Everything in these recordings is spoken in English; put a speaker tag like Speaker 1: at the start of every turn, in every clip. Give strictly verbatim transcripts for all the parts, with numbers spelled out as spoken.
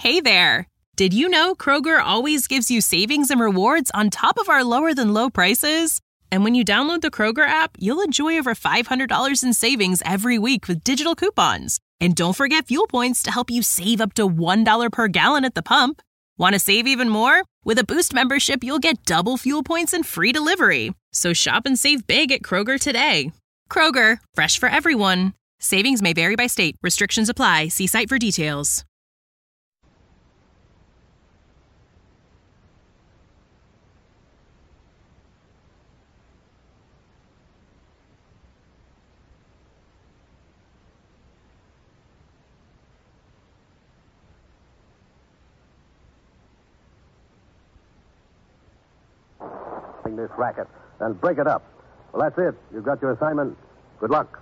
Speaker 1: Hey there! Did you know Kroger always gives you savings and rewards on top of our lower-than-low prices? And when you download the Kroger app, you'll enjoy over five hundred dollars in savings every week with digital coupons. And don't forget fuel points to help you save up to one dollar per gallon at the pump. Want to save even more? With a Boost membership, you'll get double fuel points and free delivery. So shop and save big at Kroger today. Kroger, fresh for everyone. Savings may vary by state. Restrictions apply. See site for details.
Speaker 2: This racket, then break it up. Well, that's it. You've got your assignment. Good luck.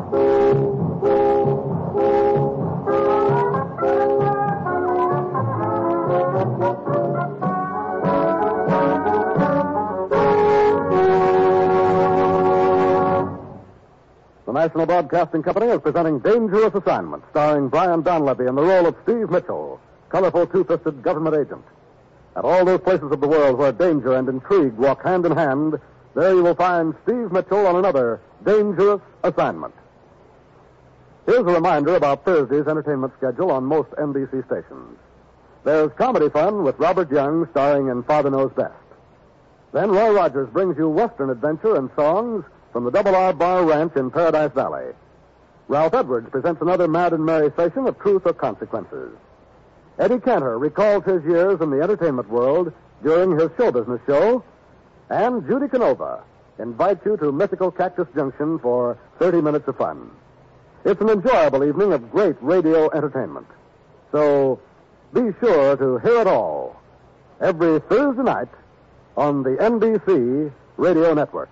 Speaker 2: The National Broadcasting Company is presenting Dangerous Assignment, starring Brian Donlevy in the role of Steve Mitchell, colorful two-fisted government agent. At all those places of the world where danger and intrigue walk hand in hand, there you will find Steve Mitchell on another Dangerous Assignment. Here's a reminder about Thursday's entertainment schedule on most N B C stations. There's comedy fun with Robert Young starring in Father Knows Best. Then Roy Rogers brings you Western adventure and songs from the Double R Bar Ranch in Paradise Valley. Ralph Edwards presents another mad and merry session of Truth or Consequences. Eddie Cantor recalls his years in the entertainment world during his show business show, and Judy Canova invites you to mythical Cactus Junction for thirty minutes of fun. It's an enjoyable evening of great radio entertainment. So be sure to hear it all every Thursday night on the N B C Radio Network.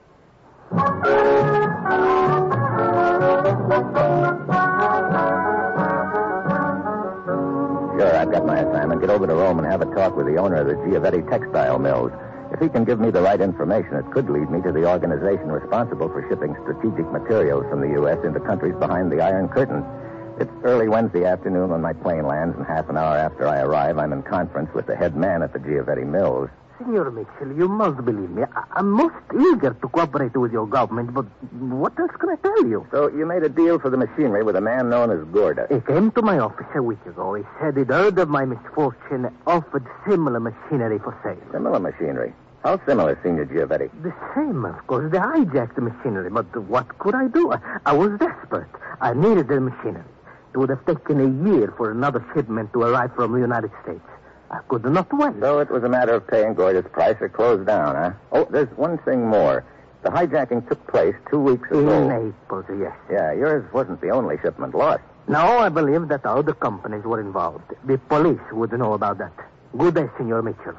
Speaker 3: Sure, I've got my assignment. Get over to Rome and have a talk with the owner of the Giavetti textile mills. If he can give me the right information, it could lead me to the organization responsible for shipping strategic materials from the U S into countries behind the Iron Curtain. It's early Wednesday afternoon when my plane lands, and half an hour after I arrive, I'm in conference with the head man at the Giavetti mills.
Speaker 4: Senor Mitchell, you must believe me. I- I'm most eager to cooperate with your government, but what else can I tell you?
Speaker 3: So you made a deal for the machinery with a man known as Gorda.
Speaker 4: He came to my office a week ago. He said he'd heard of my misfortune, offered similar machinery for sale.
Speaker 3: Similar machinery? How similar, Senor Giavetti?
Speaker 4: The same, of course. They hijacked the machinery, but what could I do? I, I was desperate. I needed the machinery. It would have taken a year for another shipment to arrive from the United States. I could not wait.
Speaker 3: So it was a matter of paying Gorda's price or close down, huh? Oh, there's one thing more. The hijacking took place two weeks ago.
Speaker 4: In Naples, yes.
Speaker 3: Yeah, yours wasn't the only shipment lost.
Speaker 4: No, I believe that other companies were involved. The police would know about that. Good day, Senor Mitchell.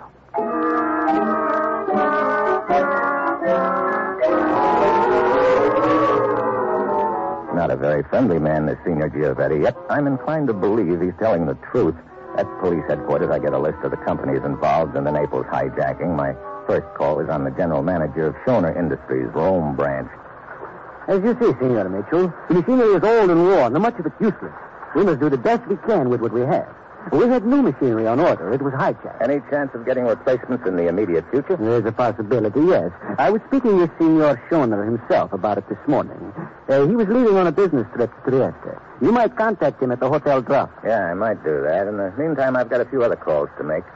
Speaker 3: Not a very friendly man, this Senor Giavetti, yet I'm inclined to believe he's telling the truth. At police headquarters, I get a list of the companies involved in the Naples hijacking. My first call is on the general manager of Schoner Industries, Rome branch.
Speaker 5: As you see, Senor Mitchell, the machinery is old and worn, and much of it useless. We must do the best we can with what we have. We had new machinery on order. It was hijacked.
Speaker 3: Any chance of getting replacements in the immediate future?
Speaker 5: There's a possibility, yes. I was speaking with Senor Schoner himself about it this morning. Uh, he was leaving on a business trip to Trieste. You might contact him at the Hotel Drop.
Speaker 3: Yeah, I might do that. In the meantime, I've got a few other calls to make.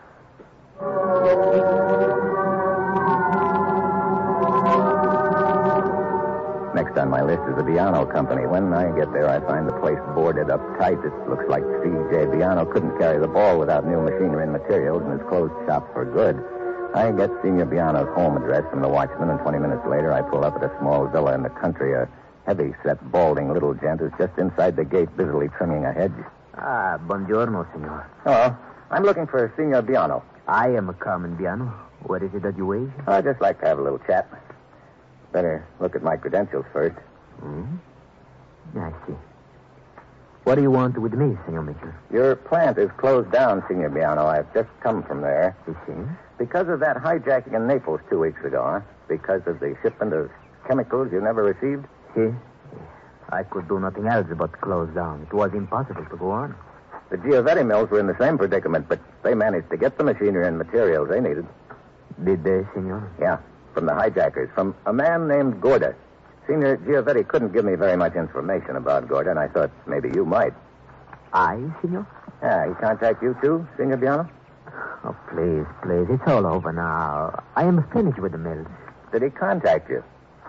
Speaker 3: Next on my list is the Biano Company. When I get there, I find the place boarded up tight. It looks like C J Biano couldn't carry the ball without new machinery and materials, and has closed shop for good. I get Senor Biano's home address from the watchman, and twenty minutes later, I pull up at a small villa in the country. A heavy-set, balding little gent is just inside the gate, busily trimming a hedge.
Speaker 4: Ah, buongiorno, senor.
Speaker 3: Hello. I'm looking for Senor Biano.
Speaker 4: I am a Carmen Biano. What is it that you wish?
Speaker 3: I'd just like to have a little chat. Better look at my credentials first.
Speaker 4: Hmm? I see. What do you want with me, Senor Mitchell?
Speaker 3: Your plant is closed down, Senor Biano. I've just come from there.
Speaker 4: You see?
Speaker 3: Because of that hijacking in Naples two weeks ago, huh? Because of the shipment of chemicals you never received?
Speaker 4: See? I could do nothing else but close down. It was impossible to go on.
Speaker 3: The Giovetti mills were in the same predicament, but they managed to get the machinery and materials they needed.
Speaker 4: Did they, senor?
Speaker 3: Yeah, from the hijackers, from a man named Gorda. Senor Giovetti couldn't give me very much information about Gorda, and I thought maybe you might.
Speaker 4: I, senor?
Speaker 3: Yeah, he contact you too, Senor Biano?
Speaker 4: Oh, please, please. It's all over now. I am finished with the mills.
Speaker 3: Did he contact you?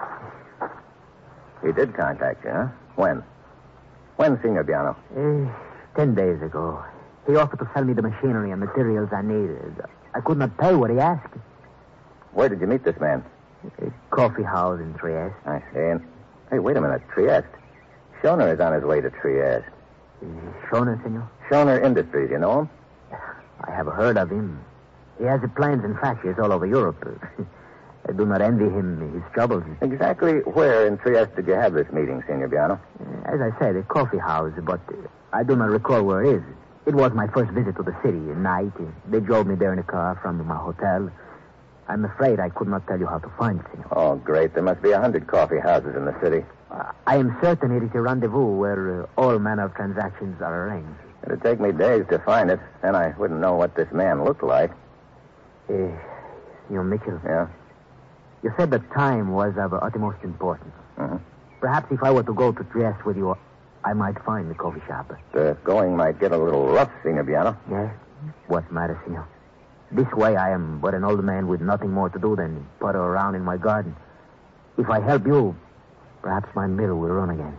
Speaker 3: He did contact you, huh? When? When, Senor Biano?
Speaker 4: Uh, ten days ago. He offered to sell me the machinery and materials I needed. I could not pay what he asked.
Speaker 3: Where did you meet this man?
Speaker 4: A coffee house in Trieste.
Speaker 3: I see. And, hey, wait a minute. Trieste. Schoner is on his way to Trieste.
Speaker 4: Uh, Schoner, senor?
Speaker 3: Schoner Industries, you know him?
Speaker 4: I have heard of him. He has plants and factories all over Europe. I do not envy him his troubles.
Speaker 3: Exactly where in Trieste did you have this meeting, Senor Biano?
Speaker 4: As I said, a coffee house, but I do not recall where it is. It was my first visit to the city at night. They drove me there in a car from my hotel. I'm afraid I could not tell you how to find it, senor.
Speaker 3: Oh, great. There must be a hundred coffee houses in the city.
Speaker 4: Uh, I am certain it is a rendezvous where uh, all manner of transactions are arranged.
Speaker 3: It'd take me days to find it. Then I wouldn't know what this man looked like.
Speaker 4: Uh, Senor Mitchell.
Speaker 3: Yeah?
Speaker 4: You said that time was of utmost importance.
Speaker 3: Mm-hmm.
Speaker 4: Perhaps if I were to go to Trieste with you, I might find the coffee shop.
Speaker 3: The going might get a little rough, Senor Biano.
Speaker 4: Yes? What matter, senor? This way I am but an old man with nothing more to do than putter around in my garden. If I help you, perhaps my mill will run again.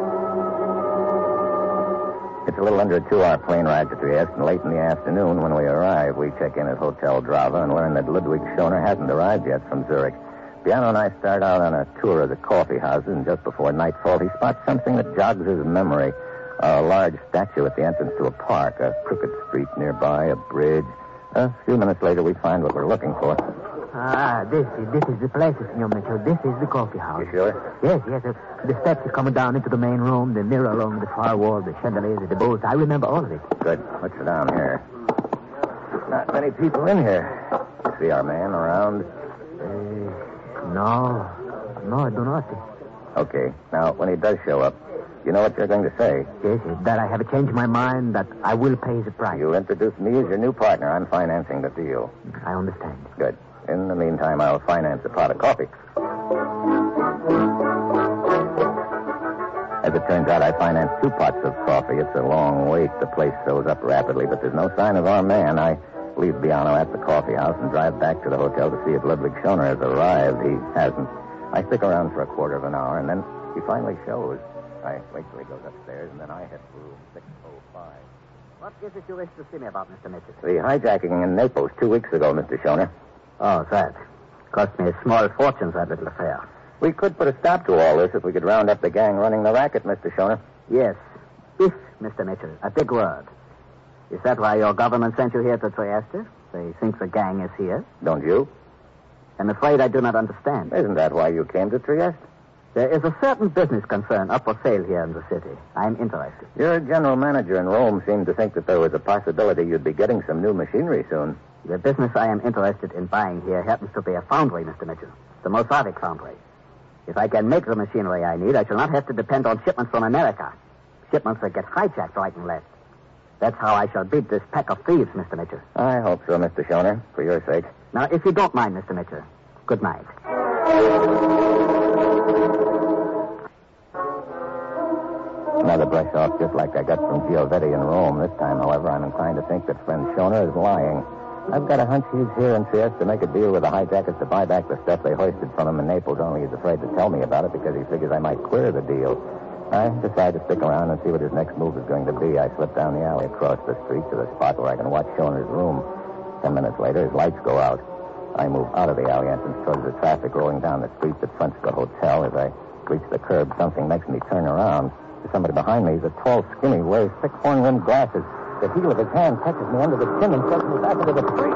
Speaker 3: It's a little under a two-hour plane ride to Trieste, and late in the afternoon when we arrive, we check in at Hotel Drava and learn that Ludwig Schoner hasn't arrived yet from Zurich. Biano and I start out on a tour of the coffee houses, and just before nightfall, he spots something that jogs his memory. A large statue at the entrance to a park, a crooked street nearby, a bridge. A few minutes later, we find what we're looking for.
Speaker 4: Ah, this this is the place, Senor Mitchell. This is the coffee house.
Speaker 3: You sure?
Speaker 4: Yes, yes. Uh, the steps are coming down into the main room, the mirror along the far wall, the chandeliers, the bowls. I remember all of it.
Speaker 3: Good. Let's sit down here. Not many people in here. See our man around?
Speaker 4: Uh, no. No, I do not.
Speaker 3: Okay. Now, when he does show up, you know what you're going to say.
Speaker 4: Yes, that I have changed my mind, that I will pay the price.
Speaker 3: You introduce me as your new partner. I'm financing the deal.
Speaker 4: I understand.
Speaker 3: Good. In the meantime, I'll finance a pot of coffee. As it turns out, I financed two pots of coffee. It's a long wait. The place fills up rapidly, but there's no sign of our man. I leave Biano at the coffee house and drive back to the hotel to see if Ludwig Schoner has arrived. He hasn't. I stick around for a quarter of an hour, and then he finally shows. I wait till he goes upstairs, and then I hit room six oh five.
Speaker 5: What is it you wish to see me about, Mister Mitchell?
Speaker 3: The hijacking in Naples two weeks ago, Mister Schoner.
Speaker 5: Oh, that. Cost me a small fortune, that little affair.
Speaker 3: We could put a stop to all this if we could round up the gang running the racket, Mister Schoner.
Speaker 5: Yes. If, Mister Mitchell. A big word. Is that why your government sent you here to Trieste? They think the gang is here?
Speaker 3: Don't you?
Speaker 5: I'm afraid I do not understand.
Speaker 3: Isn't that why you came to Trieste?
Speaker 5: There is a certain business concern up for sale here in the city. I'm interested.
Speaker 3: Your general manager in Rome seemed to think that there was a possibility you'd be getting some new machinery soon.
Speaker 5: The business I am interested in buying here happens to be a foundry, Mister Mitchell. The Mosaic foundry. If I can make the machinery I need, I shall not have to depend on shipments from America. Shipments that get hijacked right and left. That's how I shall beat this pack of thieves, Mister Mitchell.
Speaker 3: I hope so, Mister Schoner, for your sake.
Speaker 5: Now, if you don't mind, Mister Mitchell, good night.
Speaker 3: Another brush off just like I got from Giovetti in Rome. This time, however, I'm inclined to think that friend Schoner is lying. I've got a hunch he's here in Trieste to make a deal with the hijackers to buy back the stuff they hoisted from him in Naples, only he's afraid to tell me about it because he figures I might queer the deal. I decide to stick around and see what his next move is going to be. I slip down the alley across the street to the spot where I can watch Schoner's room. Ten minutes later, his lights go out. I move out of the alley entrance towards the traffic rolling down the street that fronts the hotel. As I reach the curb, something makes me turn around. There's somebody behind me. He's a tall, skinny, wears thick horn-rimmed glasses. The heel of his hand touches me under the chin and sets me back into the street.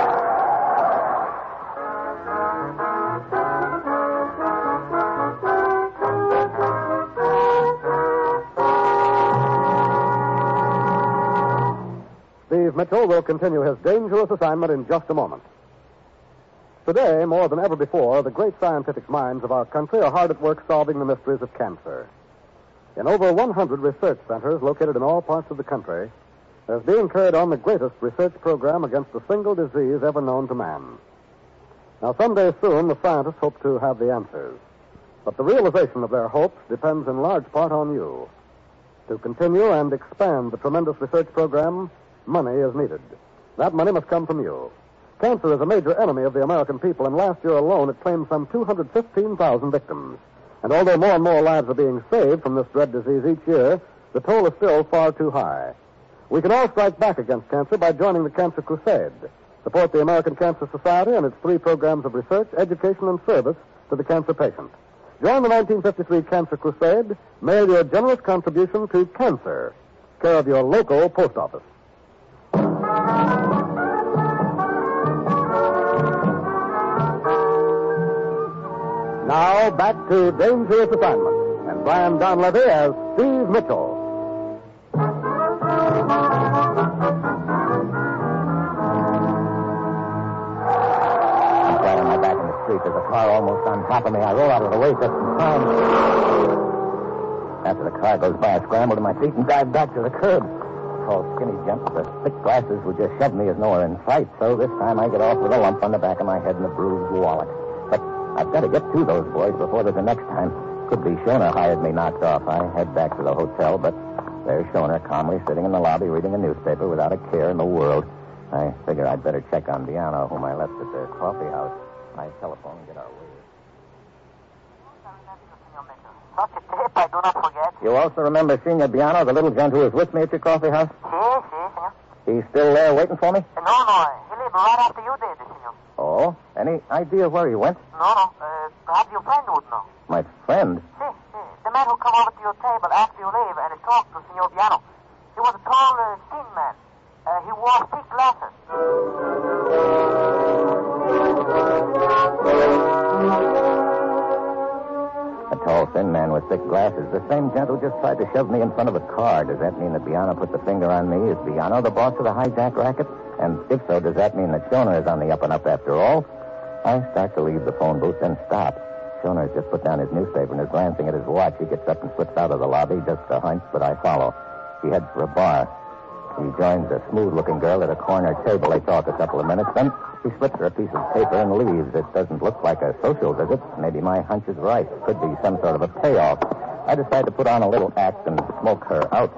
Speaker 2: Steve Mitchell will continue his dangerous assignment in just a moment. Today, more than ever before, the great scientific minds of our country are hard at work solving the mysteries of cancer. In over one hundred research centers located in all parts of the country, There's being carried on the greatest research program against a single disease ever known to man. Now, someday soon, the scientists hope to have the answers. But the realization of their hopes depends in large part on you. To continue and expand the tremendous research program, money is needed. That money must come from you. Cancer is a major enemy of the American people, and last year alone it claimed some two hundred fifteen thousand victims. And although more and more lives are being saved from this dread disease each year, the toll is still far too high. We can all strike back against cancer by joining the Cancer Crusade. Support the American Cancer Society and its three programs of research, education, and service to the cancer patient. Join the nineteen fifty-three Cancer Crusade. Mail your generous contribution to Cancer, care of your local post office. Now, back to Dangerous Assignment, and Brian Donlevy as Steve Mitchell.
Speaker 3: I'm flat on my back in the street. There's a car almost on top of me. I roll out of the way just in time. After the car goes by, I scramble to my feet and dive back to the curb. Tall, skinny gent with the thick glasses would just shove me as though we're in fight, so this time I get off with a lump on the back of my head and a bruised wallet. But I've got to get to those boys before there's a next time. Could be Shona hired me knocked off. I head back to the hotel, but there's Shona calmly sitting in the lobby reading a newspaper without a care in the world. I figure I'd better check on Diano, whom I left at the coffee house. I telephone and get our way.
Speaker 6: Such a tip, I do not forget.
Speaker 3: You also remember Senor Diano, the little gent who was with me at your coffee house?
Speaker 6: Si, si, senor.
Speaker 3: He's still there waiting for me?
Speaker 6: No, no, he left right after you did, senor.
Speaker 3: Oh? Any idea where he went?
Speaker 6: No, no, uh, perhaps your friend would know.
Speaker 3: My friend?
Speaker 6: Si, si, the man who come over to your table after you leave and talked to Senor Diano. He was a tall, uh, thin man. Uh, he wore thick glasses.
Speaker 3: A tall, thin man with thick glasses. The same gent who just tried to shove me in front of a car. Does that mean that Diano put the finger on me? Is Diano the boss of the hijack racket? And if so, does that mean that Shona is on the up and up after all? I start to leave the phone booth, then stop. Shona has just put down his newspaper and is glancing at his watch. He gets up and slips out of the lobby, just a hunch, but I follow. He heads for a bar. He joins a smooth-looking girl at a corner table. They talk a couple of minutes. Then he slips her a piece of paper and leaves. It doesn't look like a social visit. Maybe my hunch is right. Could be some sort of a payoff. I decide to put on a little act and smoke her out.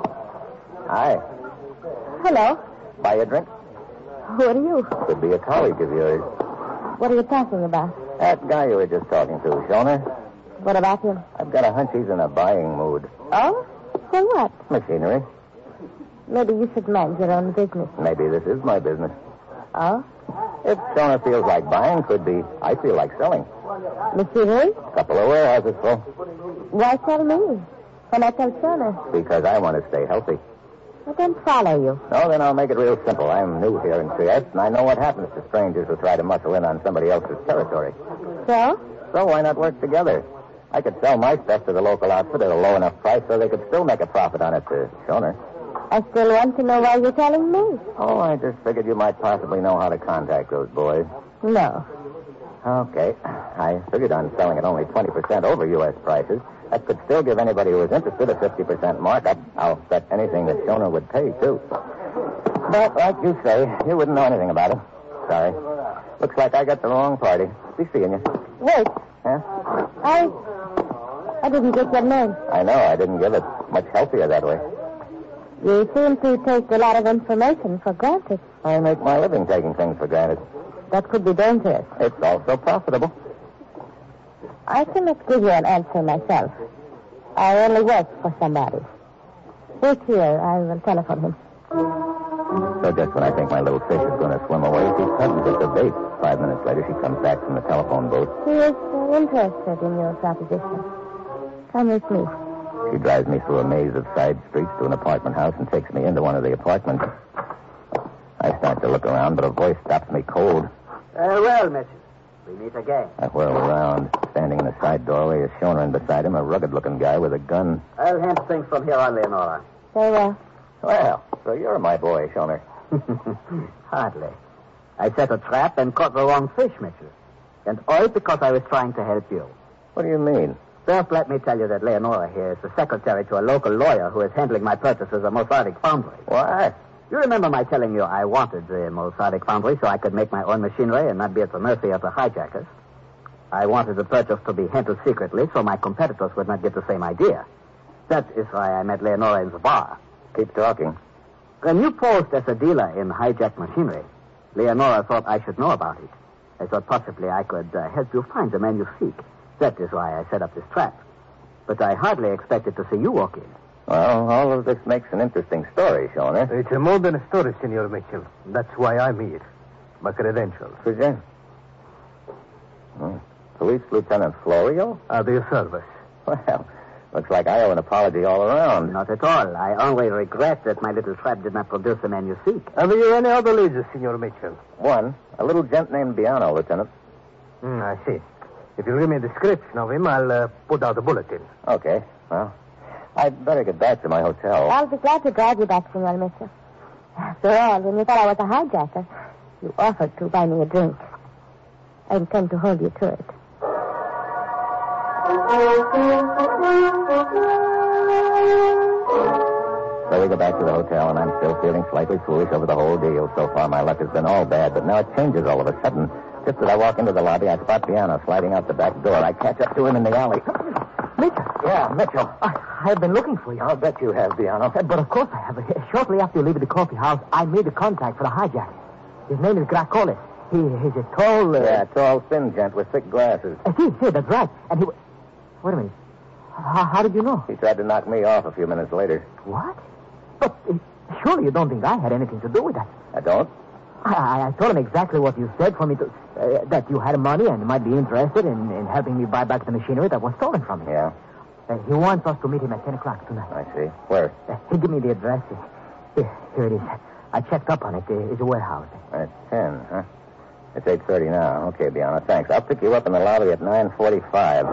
Speaker 3: Hi.
Speaker 7: Hello.
Speaker 3: Buy a drink?
Speaker 7: Who are you?
Speaker 3: Could be a colleague of yours.
Speaker 7: What are you talking about?
Speaker 3: That guy you were just talking to, Shona.
Speaker 7: What about him?
Speaker 3: I've got a hunch he's in a buying mood.
Speaker 7: Oh? For what?
Speaker 3: Machinery.
Speaker 7: Maybe you should mind your own business.
Speaker 3: Maybe this is my business.
Speaker 7: Oh?
Speaker 3: If Shona feels like buying, could be I feel like selling.
Speaker 7: Machinery?
Speaker 3: Couple of warehouses full.
Speaker 7: Why tell me? When I tell Shona?
Speaker 3: Because I want to stay healthy.
Speaker 7: I don't follow you.
Speaker 3: No, then I'll make it real simple. I'm new here in Trieste, and I know what happens to strangers who try to muscle in on somebody else's territory.
Speaker 7: So?
Speaker 3: So why not work together? I could sell my stuff to the local outfit at a low enough price so they could still make a profit on it to Shona.
Speaker 7: I still want to know why you're telling me.
Speaker 3: Oh, I just figured you might possibly know how to contact those boys.
Speaker 7: No.
Speaker 3: Okay. I figured on selling at only twenty percent over U S prices. That could still give anybody who is interested a fifty percent markup. I'll bet anything that Shona would pay, too. But, like you say, you wouldn't know anything about it. Sorry. Looks like I got the wrong party. Be seeing you.
Speaker 7: Wait.
Speaker 3: Huh?
Speaker 7: I... I didn't get your name.
Speaker 3: I know. I didn't give it. Much healthier that way.
Speaker 7: You seem to take a lot of information for granted.
Speaker 3: I make my living taking things for granted.
Speaker 7: That could be dangerous.
Speaker 3: It's also profitable.
Speaker 7: I cannot give you an answer myself. I only work for somebody. Wait here. I will telephone him.
Speaker 3: So just when I think my little fish is going to swim away, she suddenly gets a bait. Five minutes later, she comes back from the telephone booth.
Speaker 7: He is uh, interested in your proposition. Come with me.
Speaker 3: She drives me through a maze of side streets to an apartment house and takes me into one of the apartments. I start to look around, but a voice stops me cold.
Speaker 5: Very well, Mitchell. We meet again.
Speaker 3: I whirl around. Standing in the side doorway is Shona, and beside him a rugged-looking guy with a gun.
Speaker 5: I'll handle things from here on, Leonora.
Speaker 7: Very well.
Speaker 3: Well, so you're my boy, Shona.
Speaker 5: Hardly. I set a trap and caught the wrong fish, Mitchell. And all because I was trying to help you.
Speaker 3: What do you mean?
Speaker 5: First, let me tell you that Leonora here is the secretary to a local lawyer who is handling my purchases of Mosaic Foundry.
Speaker 3: What?
Speaker 5: You remember my telling you I wanted the Mosaic Foundry so I could make my own machinery and not be at the mercy of the hijackers? I wanted the purchase to be handled secretly so my competitors would not get the same idea. That is why I met Leonora in the bar.
Speaker 3: Keep talking.
Speaker 5: When you posed as a dealer in hijacked machinery, Leonora thought I should know about it. I thought possibly I could uh, help you find the man you seek. That is why I set up this trap. But I hardly expected to see you walk in.
Speaker 3: Well, all of this makes an interesting story, Shona.
Speaker 4: It's more than a story, Senor Mitchell. That's why I'm here. My credentials.
Speaker 3: Present. Hmm. Police Lieutenant Florio?
Speaker 4: At your service.
Speaker 3: Well, looks like I owe an apology all around.
Speaker 5: Not at all. I only regret that my little trap did not produce the man you seek.
Speaker 4: Have you any other leads, Senor Mitchell?
Speaker 3: One, a little gent named Biano, Lieutenant.
Speaker 4: Hmm, I see. If you'll give me a description of him, I'll uh, put out a bulletin.
Speaker 3: Okay. Well, I'd better get back to my hotel.
Speaker 7: I'll be glad to drive you back, Senor Mitchell. After all, when you thought I was a hijacker, you offered to buy me a drink. I intend to hold you to it.
Speaker 3: So we go back to the hotel, and I'm still feeling slightly foolish over the whole deal. So far, my luck has been all bad, but now it changes all of a sudden. Just as I walk into the lobby, I spot Biano sliding out the back door. I catch up to him in the alley.
Speaker 4: Mitchell?
Speaker 3: Yeah, Mitchell.
Speaker 4: I, I've been looking for you.
Speaker 3: I'll bet you have, Biano.
Speaker 4: But of course I have. Shortly after you leave the coffee house, I made a contact for the hijacker. His name is Gracolis. He, he's a tall... Uh...
Speaker 3: Yeah, tall, thin gent with thick glasses.
Speaker 4: Uh, see, see, that's right. And he... Wait a minute. How, how did you know?
Speaker 3: He tried to knock me off a few minutes later.
Speaker 4: What? But uh, surely you don't think I had anything to do with that.
Speaker 3: I don't?
Speaker 4: I, I, I told him exactly what you said for me to... Uh, that you had money and might be interested in, in helping me buy back the machinery that was stolen from me.
Speaker 3: Yeah?
Speaker 4: Uh, he wants us to meet him at ten o'clock tonight.
Speaker 3: I see. Where?
Speaker 4: Uh, he gave me the address. Here, here it is. I checked up on it. Uh, it's a warehouse.
Speaker 3: At ten, huh? It's eight thirty now. Okay, Biano, thanks. I'll pick you up in the lobby at nine forty-five.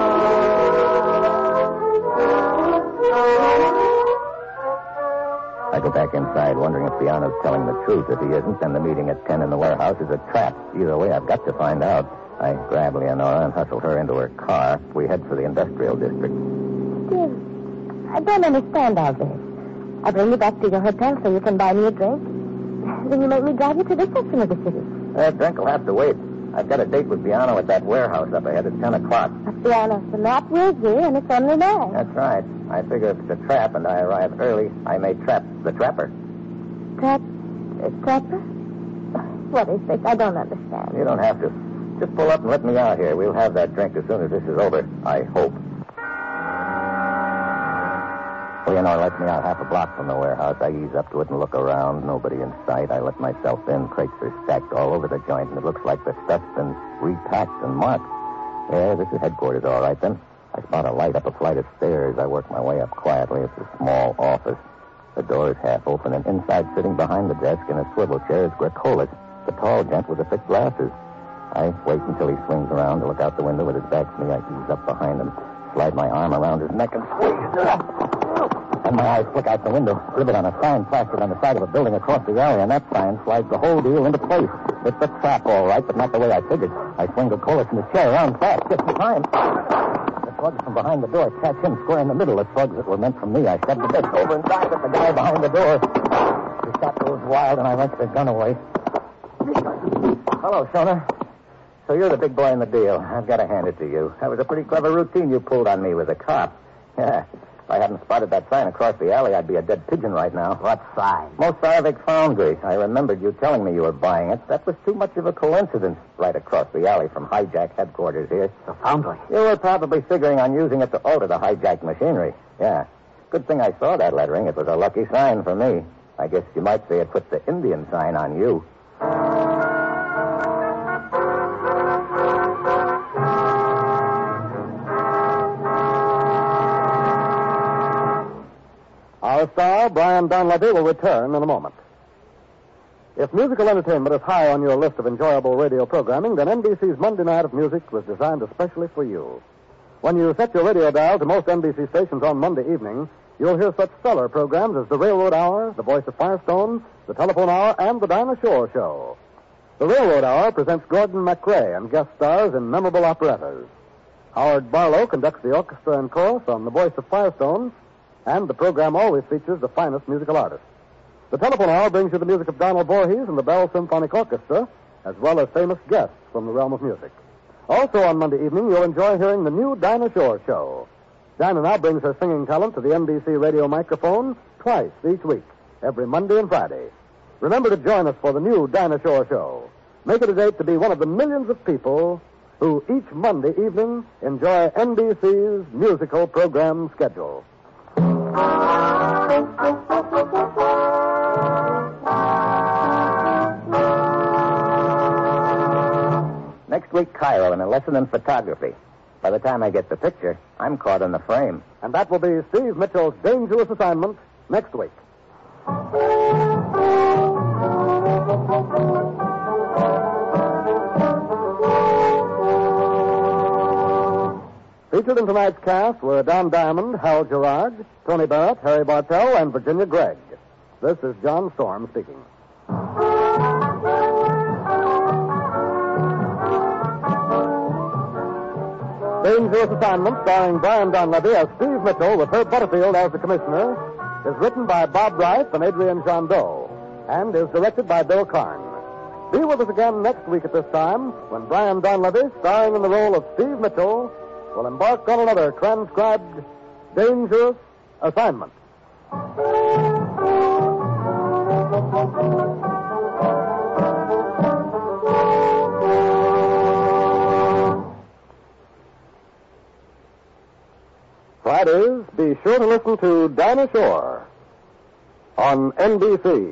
Speaker 3: I go back inside, wondering if Biano's telling the truth. If he isn't, then the meeting at ten in the warehouse is a trap. Either way, I've got to find out. I grab Leonora and hustle her into her car. We head for the industrial district.
Speaker 7: Steve, I don't understand all this. I bring you back to your hotel so you can buy me a drink. Then you make me drive you to this section of the city.
Speaker 3: That drink will have to wait. I've got a date with Biano at that warehouse up ahead at ten o'clock.
Speaker 7: But Biano's not with you, and it's only nine.
Speaker 3: That's right. I figure if it's a trap and I arrive early, I may trap the trapper.
Speaker 7: Trap... Uh, trapper? What is this? I don't understand.
Speaker 3: You don't have to. Just pull up and let me out here. We'll have that drink as soon as this is over. I hope. Leonora lets me out half a block from the warehouse. I ease up to it and look around. Nobody in sight. I let myself in. Crates are stacked all over the joint, and it looks like the stuff's been repacked and marked. Yeah, this is headquarters, all right, then. I spot a light up a flight of stairs. I work my way up quietly. It's a small office. The door is half open, and inside, sitting behind the desk in a swivel chair, is Gracolis, the tall gent with the thick glasses. I wait until he swings around to look out the window with his back to me. I ease up behind him, slide my arm around his neck, and squeeze. And my eyes flick out the window, rivet on a sign plastered on the side of a building across the alley, and that sign slides the whole deal into place. It's a trap, all right, but not the way I figured. I swing Gracolis in the chair around fast, just in time. The slugs from behind the door catch him square in the middle. The slugs that were meant for me. I shove the desk over and dive at the guy behind the door. The shot goes wild, and I wrench the gun away. Hello, Shona. So you're the big boy in the deal. I've got to hand it to you. That was a pretty clever routine you pulled on me with a cop. Yeah. If I hadn't spotted that sign across the alley, I'd be a dead pigeon right now.
Speaker 5: What sign?
Speaker 3: Mosaic Foundry. I remembered you telling me you were buying it. That was too much of a coincidence right across the alley from hijack headquarters here.
Speaker 5: The foundry?
Speaker 3: You were probably figuring on using it to alter the hijacked machinery. Yeah. Good thing I saw that lettering. It was a lucky sign for me. I guess you might say it put the Indian sign on you.
Speaker 2: Our star, Brian Donlevy, will return in a moment. If musical entertainment is high on your list of enjoyable radio programming, then N B C's Monday Night of Music was designed especially for you. When you set your radio dial to most N B C stations on Monday evening, you'll hear such stellar programs as The Railroad Hour, The Voice of Firestone, The Telephone Hour, and The Dinah Shore Show. The Railroad Hour presents Gordon MacRae and guest stars in memorable operettas. Howard Barlow conducts the orchestra and chorus on The Voice of Firestone, and the program always features the finest musical artists. The Telephone Hour brings you the music of Donald Voorhees and the Bell Symphonic Orchestra, as well as famous guests from the realm of music. Also on Monday evening, you'll enjoy hearing the new Dinah Shore Show. Dinah now brings her singing talent to the N B C radio microphone twice each week, every Monday and Friday. Remember to join us for the new Dinah Shore Show. Make it a date to be one of the millions of people who each Monday evening enjoy N B C's musical program schedule.
Speaker 3: Next week, Cairo, and a lesson in photography. By the time I get the picture, I'm caught in the frame.
Speaker 2: And that will be Steve Mitchell's dangerous assignment next week. Featured in tonight's cast were Don Diamond, Hal Gerard, Tony Barrett, Harry Bartell, and Virginia Gregg. This is John Storm speaking. Dangerous Assignment, starring Brian Donlevy as Steve Mitchell with Herb Butterfield as the commissioner, is written by Bob Reif and Adrian Jandot, and is directed by Bill Karn. Be with us again next week at this time, when Brian Donlevy, starring in the role of Steve Mitchell, will embark on another transcribed Dangerous Assignment. Fridays, be sure to listen to Dinah Shore on N B C.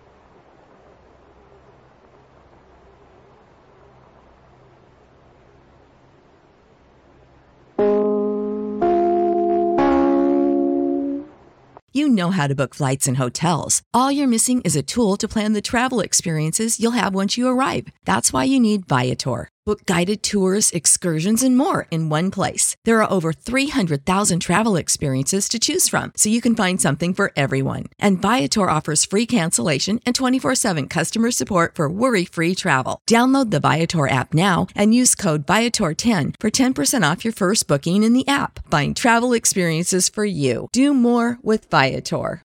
Speaker 8: You know how to book flights and hotels. All you're missing is a tool to plan the travel experiences you'll have once you arrive. That's why you need Viator. Book guided tours, excursions, and more in one place. There are over three hundred thousand travel experiences to choose from, so you can find something for everyone. And Viator offers free cancellation and twenty-four seven customer support for worry-free travel. Download the Viator app now and use code Viator ten for ten percent off your first booking in the app. Find travel experiences for you. Do more with Viator.